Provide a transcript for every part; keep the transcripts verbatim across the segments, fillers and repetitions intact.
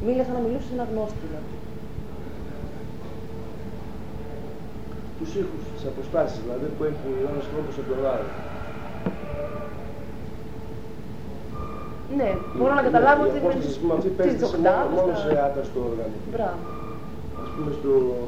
Μίλα σαν να μιλούσε σε ένα γνώστηλο. Τους ήχους, τις αποστάσεις, δηλαδή που έχει ο ένας τρόπος από τον άλλο. Ναι, μπορώ να καταλάβω ότι είναι αυτή παίζεται σε μόνο, μόνο σε άταστο όργανο. Μπράβο. Ας πούμε στο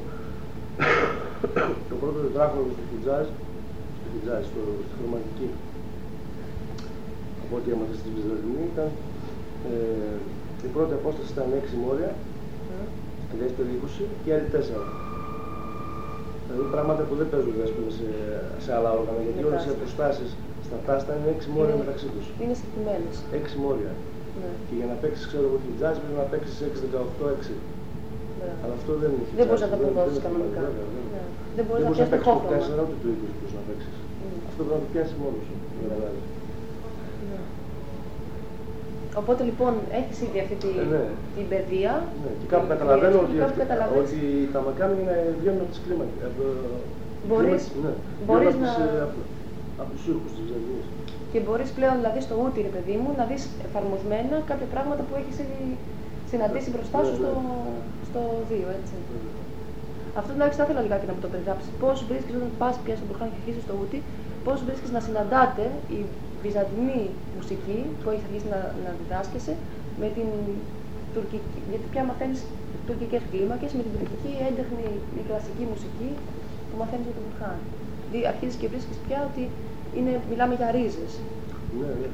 το πρώτο τετράγωνο στο χιτζάζ, στο χιτζάζ, στο, στη χρωματική, από ό,τι έμαθα στη Βυζαντινή, ήταν ε, η πρώτη απόσταση ήταν έξι μόρια, mm. η δεύτερη είκοσι και η άλλη τέσσερα. Δηλαδή πράγματα που δεν παίζονται ας πούμε, σε, σε άλλα όργανα, γιατί όλες οι αποστάσεις στα τάστα είναι έξι μόρια είναι, μεταξύ τους. Είναι στοιχημένες. έξι μόρια. Ναι. Και για να παίξεις, ξέρω εγώ, χιτζάζ πρέπει να παίξεις έξι δεκαοκτώ έξι. Ναι. Αλλά αυτό δεν είναι χιτζάζ. Δεν μπορείς να τα αποδώσεις κανονικά. Ναι. Δεν μπορείς να πιάσεις το χώρο. Δεν μπορείς να παίξεις το τέσσερα ούτε το είκοσι μπορείς να παίξεις. Mm. Αυτό πρέπει να το πιάσεις μόνος σου. Ναι. Οπότε λοιπόν έχεις ήδη αυτή τη, ναι. την παιδεία. Ναι. Και κάπου καταλαβαίνω ότι, ότι, ότι τα μακάμια βγαίνουν από τις κλίμακες. Μπορείς, ναι. μπορείς να... Από, από τους ήχους της Βυζαντινής. Και μπορείς πλέον δηλαδή στο ούτι, ρε παιδί μου, να δεις εφαρμοσμένα κάποια πράγματα που έχεις ήδη συναντήσει μπροστά σου στο, στο δύο, έτσι. Αυτό τουλάχιστον θα ήθελα λιγάκι να μου το περιγράψεις. Πώς βρίσκεις όταν πας πια στον Μπουρχάν και αρχίσεις στο ούτι, πώς βρίσκεις να συναντάτε η βυζαντινή μουσική που έχεις αρχίσει να, να διδάσκεσαι με την τουρκική, γιατί πια μαθαίνεις τουρκικές κλίμακες, με την τουρκική έντεχνη ή κλασική μουσική που μαθαίνεις για τον Μπουρχάν. Δηλαδή αρχίζεις και βρίσκεις πια ότι είναι, μιλάμε για ρίζες. Ναι, ναι.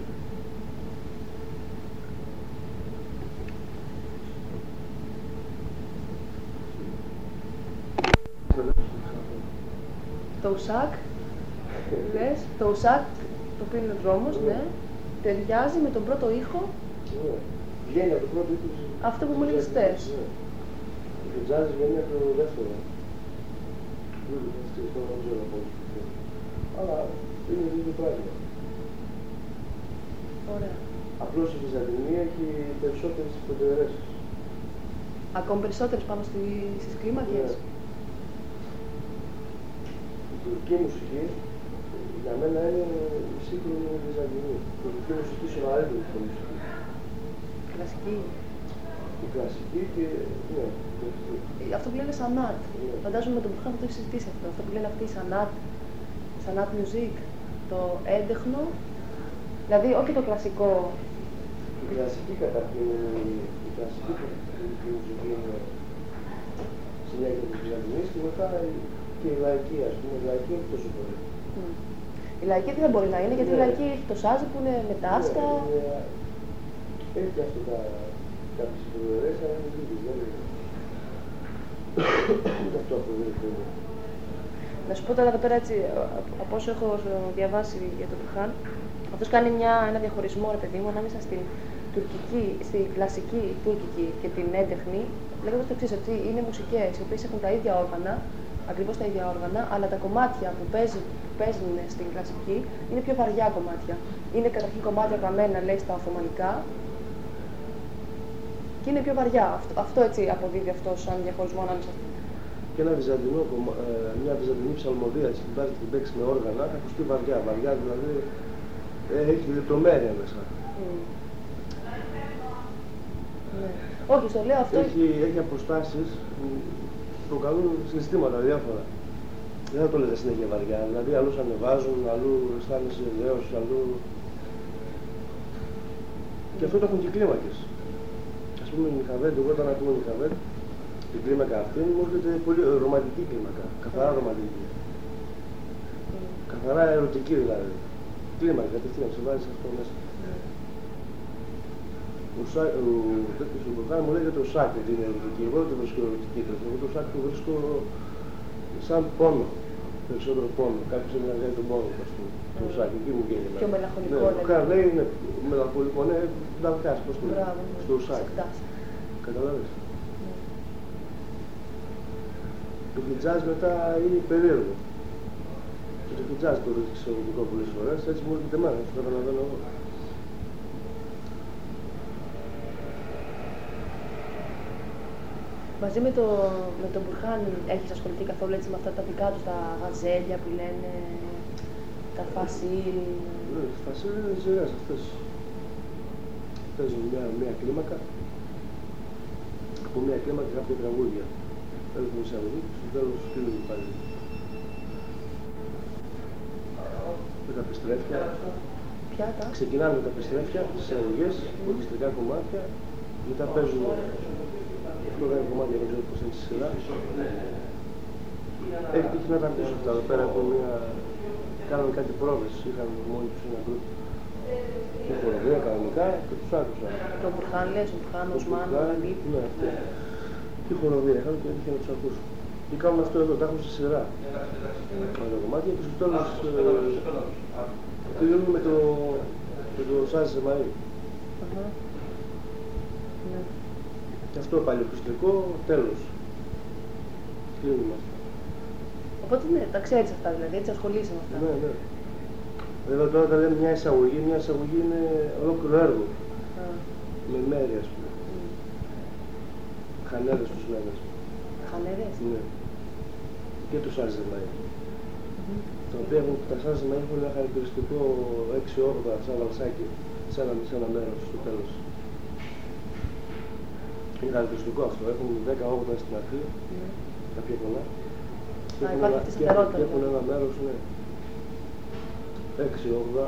Το ουσάκ, λες, το ουσάκ, το οποίο είναι ο δρόμος, ναι, ταιριάζει με τον πρώτο ήχο. Ναι, βγαίνει από το πρώτο ήχο. Αυτό που μου έλεγες χθες. Ναι. Το τζάζ βγαίνει από το δεύτερο. Δεν ξέρω να πω. Αλλά είναι δύο πράγματα. Ωραία. Απλώς η Βυζαντινή έχει περισσότερες προτεραιότητες. Ακόμη περισσότερες πάνω στις κλίμακες. Ναι. Η τουρκική μουσική για μένα είναι η σύγχρονη Βυζαντινή. Η τουρκική μουσική είναι μεγαλύτερη από μουσική. Κλασική. Η κλασική και ναι. Αυτό που λένε σανάτ. Ναι. Φαντάζομαι με τον Μπουρχάν θα το έχει συζητήσει αυτό. Αυτό που λένε αυτοί οι σανάτ. Σανάτ music. Το έντεχνο. Δηλαδή όχι το κλασικό. Η κλασική καταρχήν η κλασική μουσική είναι συνέχεια της Βυζαντινής και μετά και η λαϊκή, ας πούμε, η λαϊκή είναι τόσο πολύ. Mm. Η λαϊκή τι δεν μπορεί να είναι, γιατί yeah. η λαϊκή έχει το σάζι που είναι με τάσκα. Yeah, yeah. Έχει αυτό τα κάποιες προεδρές, αλλά είναι λίγες, δεν είναι. Ούτε αυτό αποδείχτει. Να σου πω τώρα εδώ πέρα έτσι, από όσο έχω διαβάσει για τον Μπουρχάν, αυτός κάνει μια, ένα διαχωρισμό, ρε παιδί μου, ανάμεσα στην τουρκική, στη κλασική τουρκική και την έντεχνη, λέγοντας το εξής, ότι είναι μουσικές οι οποίες έχουν τα ίδια όργανα, ακριβώς τα ίδια όργανα, αλλά τα κομμάτια που παίζουν, που παίζουν στην κλασική είναι πιο βαριά κομμάτια. Είναι καταρχήν κομμάτια γραμμένα, λέει, στα Οθωμανικά και είναι πιο βαριά. Αυτό, αυτό έτσι αποδίδει αυτό σαν διαχωρισμό ανάμεσα. Και ένα βυζαντινό, μια βυζαντινή ψαλμοδία, έτσι την βάζει την παίξει με όργανα, θα ακουστεί βαριά. Βαριά δηλαδή ε, έχει λεπτομέρεια μέσα. Mm. Ναι. Όχι, στο λέω αυτό. Έχει, έχει αποστάσεις που προκαλούν συναισθήματα διάφορα. Δεν θα το λέτε συνέχεια βαριά. Δηλαδή αλλού ανεβάζουν, αλλού αισθάνεσαι δέος, αλλού. Mm. Και αυτό το έχουν και κλίμακες. Ας πούμε η Νιχαβέντ, εγώ όταν ακούω Νιχαβέντ, την κλίμακα αυτή μου έρχεται πολύ ρομαντική κλίμακα. Καθαρά mm. ρομαντική. Mm. Καθαρά ερωτική δηλαδή. Κλίμακα, κατευθείαν σε βάζεις αυτό μέσα. Ο τέτοιος του Μπουρχάν μου λέγεται το σάκ ότι είναι ερωτική. Εγώ δεν το βρίσκω ερωτική. Εγώ το σάκ το βρίσκω σαν πόνο. Περισσότερο πόνο. Κάποιος θέλει να κάνει τον πόνο, ας πούμε. Το σάκ, εκεί μου βγαίνει. Πιο μελαγχολικό. Ναι, το καν λέει είναι μελαγχολικό. Ναι, νταλκάς, πώς το λέει. Στο σάκ. Καταλάβεις. Το χιτζάζ μετά είναι περίεργο. Και το χιτζάζ το βρίσκεις ερωτικό πολλές φορές. Έτσι μου έρχεται εμένα, το καταλαβαίνω εγώ. Μαζί με, το, με τον Μπουρχάν έχεις ασχοληθεί καθόλου έτσι με αυτά τα δικά του, τα γαζέλια που λένε, τα φασίλ? Ναι, τα φασίλ είναι ζυγές αυτές. Παίζουν μια, μια κλίμακα από μια κλίμα και κάποια τραγούδια. Παίζουμε εισαγωγή και στο τέλος κλείνουμε πάλι. Με τα πιστρέφια. Ποια τα? Ξεκινάμε με τα πιστρέφια, τις εισαγωγές, ορκιστρικά κομμάτια. Μετά παίζουμε φλογάρια κομμάτια, δεν ξέρω πώς είναι στη σειρά. Έχει τύχει να τα ακούσω αυτά εδώ πέρα από μια... Κάναμε κάτι πρόβες, είχαν μόνοι τους ένα γκρουπ. Και χοροδία κανονικά και τους άκουσα. Το Μπουρχάν λες, ο Μπουρχάν, ο Οσμάν, ο Γαλίπ. Ναι, αυτό. Και χοροδία είχαν και έτυχε να τους ακούσω. Και κάνουμε αυτό εδώ, τα έχουμε στη σειρά. Με τα κομμάτια και στο τέλος κλείνουμε με το, με το Σάζ Ζεμαΐ. Ναι. Και αυτό πάλι ορκιστρικό, τέλος. Κλείνουμε αυτό. Οπότε ναι, τα ξέρεις αυτά δηλαδή, έτσι ασχολείσαι με αυτά. Ναι, ναι. Βέβαια τώρα όταν λέμε μια εισαγωγή, μια εισαγωγή είναι ολόκληρο έργο. Α. Με μέρη ας πούμε. Mm. Χανέδες τους λέμε. Χανέδες? Ναι. Και το Σάζ Ζεμαΐ. Mm-hmm. Τα οποία έχουν, τα Σάζ Ζεμαΐ έχουν ένα χαρακτηριστικό έξι όγδοα σαν βαλσάκι, σε ένα, σε ένα μέρος στο τέλος. Είναι χαρακτηριστικό αυτό. Έχουν δέκα όγδοα στην αρχή, mm. κάποια πολλά. Α, υπάρχει αυτή η σταθερότητα. Και έχουν ένα μέρος, ναι. έξι όγδοα.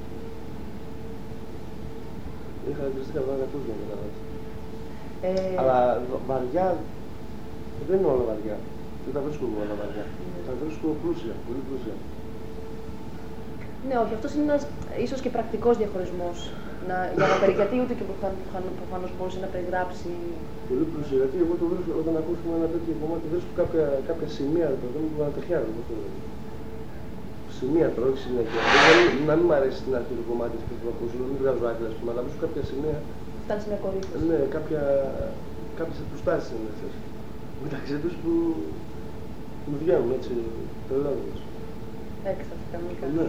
Είναι χαρακτηριστικά αυτά να ακούς για να καταλάβεις. Ε... Αλλά βαριά, δεν είναι όλα βαριά. Δεν τα βρίσκω όλα βαριά. Mm. Τα βρίσκω πλούσια, πολύ πλούσια. Ναι, όχι, αυτός είναι ένας ίσως και πρακτικός διαχωρισμός. Να, για να περι... γιατί ούτε και προφανώς μπορούσε να περιγράψει. Πολύ πλούσιο, γιατί εγώ το βρίσκω, όταν ακούσουμε ένα τέτοιο κομμάτι βρίσκω κάποια, κάποια σημεία που δεν μου ανατριχιάζουν. Σημεία τώρα, όχι συνέχεια. Να μην μου αρέσει την αρχή του κομμάτι που θα ακούσω, να μην βγάζω άκρη, ας πούμε, αλλά βρίσκω κάποια σημεία. Φτάνει σε μια κορύφωση. Ναι, κάποια, κάποιες αποστάσεις είναι αυτές. Μεταξύ τους που μου βγαίνουν έτσι, τρελαίνοντας. Έξαφνα, κανονικά. Ναι.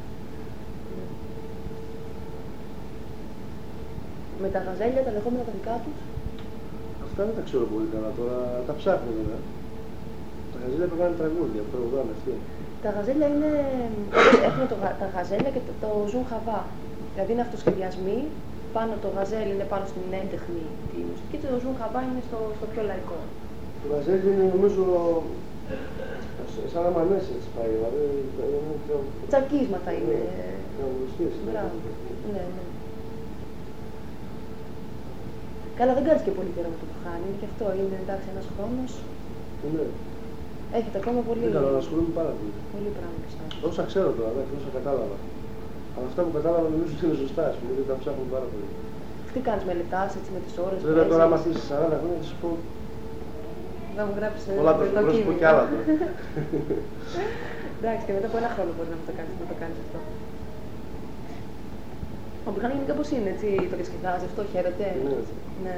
Με τα γαζέλια, τα λεγόμενα τα δικά τους. Αυτά δεν τα ξέρω πολύ καλά τώρα, τα ψάχνω βέβαια. Τα γαζέλια πρέπει τραγούδια, που τραγουδάνε αυτοί. Τα γαζέλια είναι, έχουν το, τα γαζέλια και το, το ζουν χαβά. Δηλαδή είναι αυτοσχεδιασμοί, πάνω το γαζέλ είναι πάνω στην έντεχνη τη μουσική και το ζουν χαβά είναι στο, στο πιο λαϊκό. Το γαζέλ είναι νομίζω σαν να μανές έτσι πάει, δηλαδή είναι πιο... Τσακίσματα είναι. Τραγουδιστές. Μπράβο, ναι, ναι. Καλά, δεν κάνεις και πολύ καιρό με το που χάνει, και αυτό είναι εντάξει ένας χρόνος. Ναι. Έχετε ακόμα πολύ. Δεν καλά, ασχολούμαι πάρα πολύ. Πολύ πράγμα πιστεύω. Όσα ξέρω τώρα, εντάξει, όσα κατάλαβα. Αλλά αυτά που κατάλαβα νομίζω ότι είναι σωστά, ας πούμε, γιατί τα ψάχνω πάρα πολύ. Τι κάνεις, μελετάς έτσι με τις ώρες? Βέβαια τώρα, άμα θες σαράντα χρόνια, θα σου πω. Θα μου γράψεις πολλά το πρόσωπο κι άλλα τώρα. Εντάξει, και μετά από ένα χρόνο μπορεί να το κάνεις, να το κάνεις αυτό. Ο Μπουρχάν γενικά πώς είναι, έτσι, το διασκεδάζει αυτό, χαίρεται? Ναι. Ναι.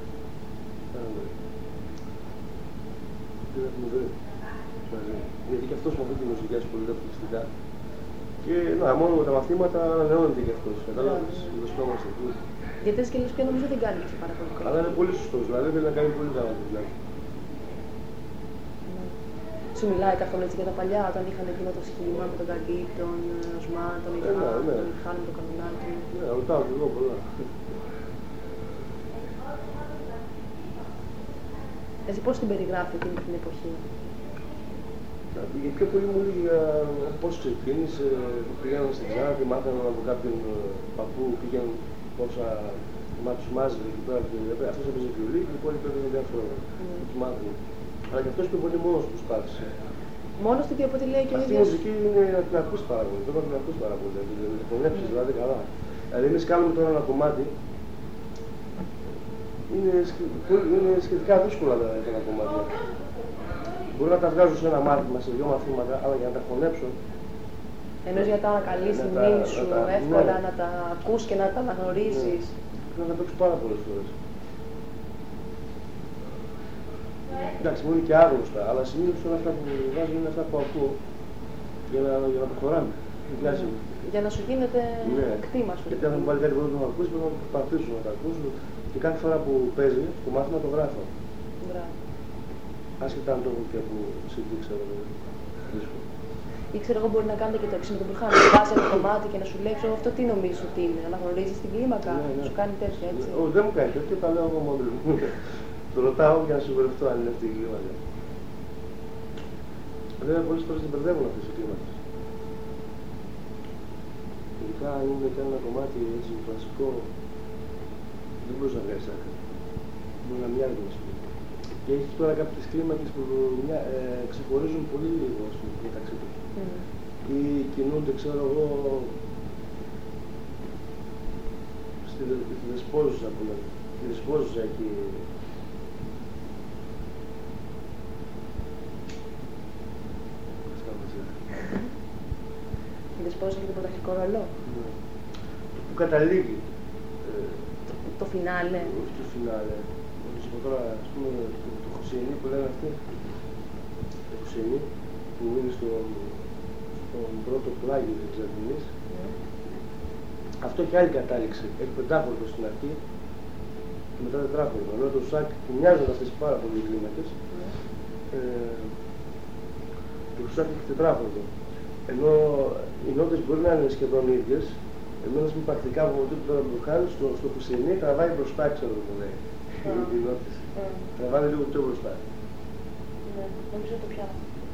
Τι έχουμε βρει μαζί. Γιατί και αυτός με αυτή τη μουσική ασχολείται πολύ αποκλειστικά. Και να, μόνο με τα μαθήματα ανανεώνεται και αυτός, κατάλαβες, βρισκόμαστε εκεί. Γιατί έτσι και λες πια νομίζω δεν κάνει και πάρα πολύ. Αλλά είναι πολύ σωστός, δηλαδή θέλει να κάνει πολύ καλά δουλειά. Σου μιλάει καθόλου έτσι για τα παλιά, όταν είχαν εκείνο το σχήμα με τον Γαλίπ, τον Οσμάν, τον Ιχάν, τον Ιχάν με τον Κανονάκη? Ναι, ρωτάω και εγώ πολλά. Εσύ πώς την περιγράφει εκείνη την εποχή? Για πιο πολύ μου λέει για πώς ξεκίνησε, που πήγαιναν στην Ξάνθη, μάθαιναν από κάποιον παππού, πήγαιναν πόσα μα τους μάζευε εκεί πέρα. Αυτός έπαιζε βιολί και οι υπόλοιποι έπαιζαν διάφορα. Τους μάθαιναν. Αλλά και αυτός πιο πολύ μόνος του σπάρσε. Μόνος του και από ό,τι λέει και ο ίδιος. Αυτή η μουσική είναι να την ακούς πάρα πολύ. Πρέπει να την ακούς πάρα πολύ. Να την χωνέψεις δηλαδή καλά. Δηλαδή εμείς κάνουμε τώρα ένα κομμάτι. Είναι, είναι σχετικά δύσκολα τα κομμάτια. Μπορώ να τα βγάζω σε ένα μάθημα, σε δύο μαθήματα, αλλά για να τα χωνέψω. Ενώ για να τα ανακαλείς τη μνήμη σου, τα, εύκολα ναι. να τα ακούς και να τα αναγνωρίσεις. Ναι. Πρέπει να τα παίξω πάρα πολλές φορές. Εντάξει, μου είναι και άγνωστα, αλλά συνήθως όλα αυτά που βάζω είναι αυτά που ακούω για να, για να προχωράμε. Mm. Για να σου γίνεται ναι. κτήμα σου. Γιατί αν μου βάλει κάτι που δεν το ακούσει, πρέπει να το πατήσω να το ακούσω. Και κάθε φορά που παίζει, το μάθημα το γράφω. Μπράβο. Άσχετα αν το έχω και από συνδείξα, δύσκολο. Ή ξέρω εγώ μπορεί να κάνετε και το εξής με τον Μπουρχάν, να βάζει ένα κομμάτι και να σου λέει αυτό τι νομίζεις ότι είναι, αναγνωρίζεις την κλίμακα, ναι, ναι. σου κάνει τέτοια έτσι. Όχι, δεν μου κάνει τέτοια, τα λέω εγώ μόνο μου. Το ρωτάω για να σιγουρευτώ αν είναι αυτή η κλίμακα. Βέβαια, πολλές φορές δεν μπερδεύουν αυτές οι κλίμακες. Ειδικά αν είναι και ένα κομμάτι έτσι κλασικό, δεν μπορείς να βγάλεις άκρη. Μπορεί να μοιάζει, ας πούμε. Και έχει τώρα κάποιες κλίμακες που μια, ε, ξεχωρίζουν πολύ λίγο, ας πούμε, μεταξύ τους. Mm. Ή κινούνται, ξέρω εγώ, στη, στη δεσπόζουσα, που λέμε. Τη δεσπόζουσα εκεί. Η δεσπόζουσα και το πρωταρχικό ρόλο. Ναι. Που καταλήγει. Ε, το, το φινάλε. Όχι το φινάλε. Τώρα, ας πούμε, το, το Χουσέινι που λένε αυτοί, το Χουσέινι που είναι στο, στον πρώτο πλάγιο της Εξαρτηνής, mm. αυτό έχει άλλη κατάληξη. Έχει πεντάφορδο στην αρχή και μετά τετράφορδο. Ενώ το Σάκ που μοιάζουν αυτές πάρα πολύ οι κλίμακες, mm. ε, το Σάκ έχει τετράφορδο. Ενώ οι νότες μπορεί να είναι σχεδόν ίδιες, εμένα με πρακτικά από το τώρα που το κάνει, στο, στο Χουσέινι τραβάει μπροστά, ξέρω το λέει. Mm. Οι νότες. Mm. Τραβάει λίγο πιο μπροστά. Ναι, νομίζω το πιάνω.